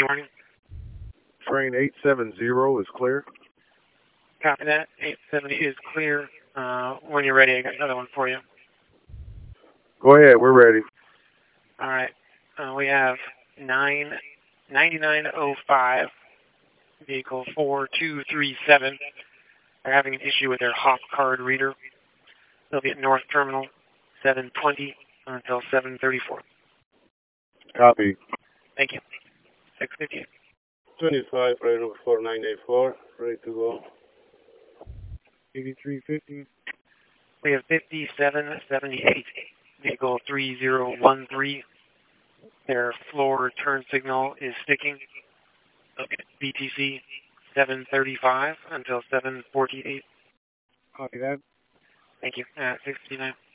warning. Train 870 is clear. Copy that. 870 is clear. When you're ready, I got another one for you. Go ahead, we're ready. All right. We have 9905, vehicle 4237. They're having an issue with their hop card reader. They'll be at North Terminal 720 until 7:34. Copy. Thank you. 6:50. 25, right over 4984, ready to go. 8350. We have 5778, vehicle 3013. Their floor turn signal is sticking. BTC 735 until 7:48. Copy that. Thank you. 6:59.